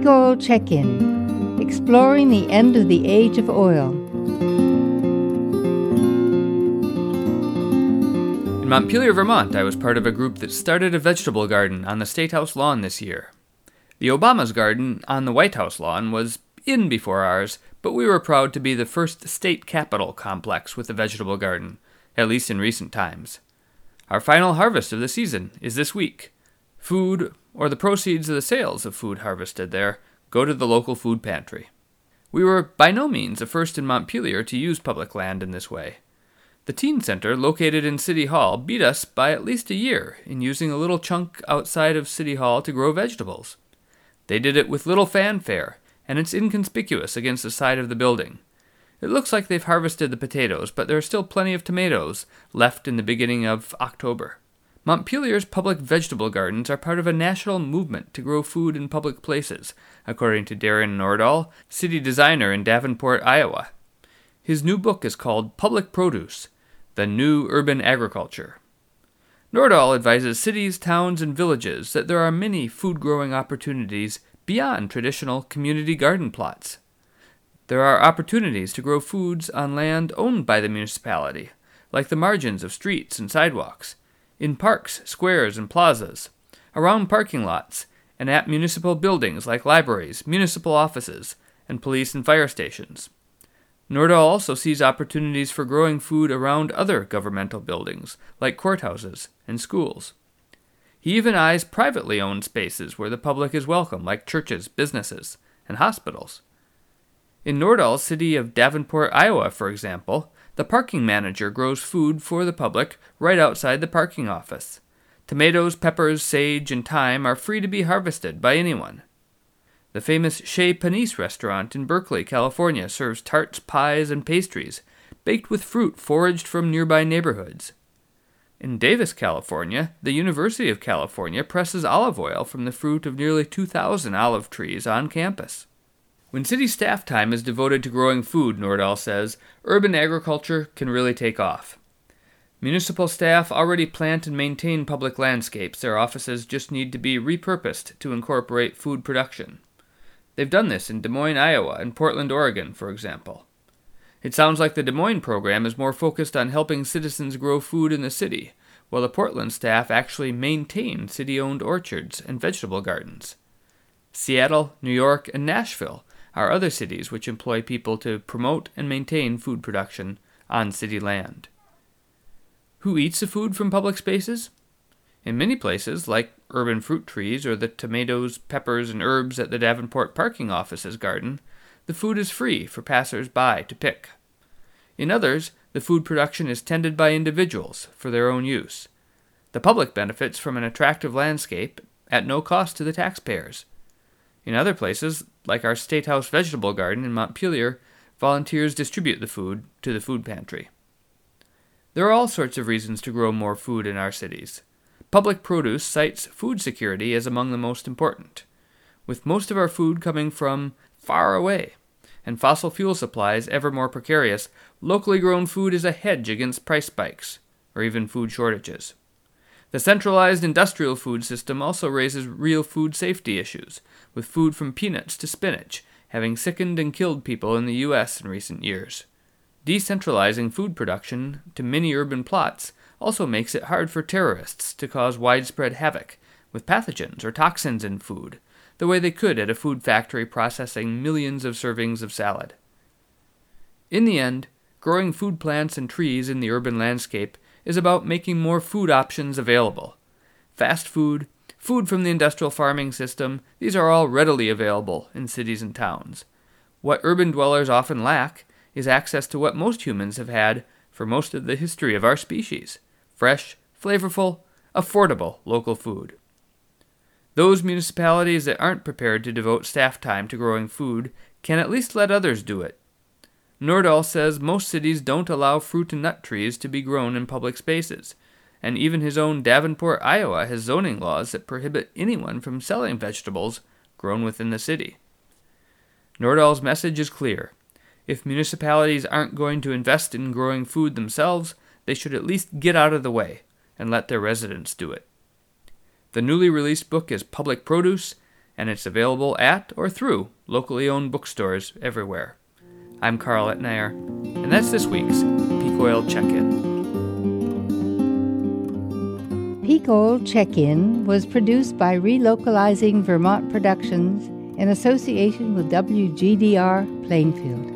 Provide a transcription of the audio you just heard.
Big Oil Check-In, exploring the end of the age of oil. In Montpelier, Vermont, I was part of a group that started a vegetable garden on the State House lawn this year. The Obama's garden on the White House lawn was in before ours, but we were proud to be the first state capitol complex with a vegetable garden, at least in recent times. Our final harvest of the season is this week. Food, or the proceeds of the sales of food harvested there, go to the local food pantry. We were by no means the first in Montpelier to use public land in this way. The teen center, located in City Hall, beat us by at least a year in using a little chunk outside of City Hall to grow vegetables. They did it with little fanfare, and it's inconspicuous against the side of the building. It looks like they've harvested the potatoes, but there are still plenty of tomatoes left in the beginning of October. Montpelier's public vegetable gardens are part of a national movement to grow food in public places, according to Darren Nordahl, city designer in Davenport, Iowa. His new book is called Public Produce: The New Urban Agriculture. Nordahl advises cities, towns, and villages that there are many food-growing opportunities beyond traditional community garden plots. There are opportunities to grow foods on land owned by the municipality, like the margins of streets and sidewalks, in parks, squares, and plazas, around parking lots, and at municipal buildings like libraries, municipal offices, and police and fire stations. Nordahl also sees opportunities for growing food around other governmental buildings, like courthouses and schools. He even eyes privately owned spaces where the public is welcome, like churches, businesses, and hospitals. In Nordahl's city of Davenport, Iowa, for example, the parking manager grows food for the public right outside the parking office. Tomatoes, peppers, sage, and thyme are free to be harvested by anyone. The famous Chez Panisse restaurant in Berkeley, California serves tarts, pies, and pastries, baked with fruit foraged from nearby neighborhoods. In Davis, California, the University of California presses olive oil from the fruit of nearly 2,000 olive trees on campus. When city staff time is devoted to growing food, Nordahl says, urban agriculture can really take off. Municipal staff already plant and maintain public landscapes. Their offices just need to be repurposed to incorporate food production. They've done this in Des Moines, Iowa, and Portland, Oregon, for example. It sounds like the Des Moines program is more focused on helping citizens grow food in the city, while the Portland staff actually maintain city-owned orchards and vegetable gardens. Seattle, New York, and Nashville are other cities which employ people to promote and maintain food production on city land. Who eats the food from public spaces? In many places, like urban fruit trees or the tomatoes, peppers, and herbs at the Davenport parking office's garden, the food is free for passers-by to pick. In others, the food production is tended by individuals for their own use. The public benefits from an attractive landscape at no cost to the taxpayers. In other places, like our State House vegetable garden in Montpelier, volunteers distribute the food to the food pantry. There are all sorts of reasons to grow more food in our cities. Public Produce cites food security as among the most important, with most of our food coming from far away, and fossil fuel supplies ever more precarious. Locally grown food is a hedge against price spikes, or even food shortages. The centralized industrial food system also raises real food safety issues, with food from peanuts to spinach having sickened and killed people in the U.S. in recent years. Decentralizing food production to mini-urban plots also makes it hard for terrorists to cause widespread havoc with pathogens or toxins in food, the way they could at a food factory processing millions of servings of salad. In the end, growing food plants and trees in the urban landscape is about making more food options available. Fast food, food from the industrial farming system, these are all readily available in cities and towns. What urban dwellers often lack is access to what most humans have had for most of the history of our species: fresh, flavorful, affordable local food. Those municipalities that aren't prepared to devote staff time to growing food can at least let others do it. Nordahl says most cities don't allow fruit and nut trees to be grown in public spaces, and even his own Davenport, Iowa has zoning laws that prohibit anyone from selling vegetables grown within the city. Nordahl's message is clear. If municipalities aren't going to invest in growing food themselves, they should at least get out of the way and let their residents do it. The newly released book is Public Produce: and it's available at or through locally owned bookstores everywhere. I'm Carl Etnayer, and that's this week's Peak Oil Check-In. Peak Oil Check-In was produced by Relocalizing Vermont Productions in association with WGDR Plainfield.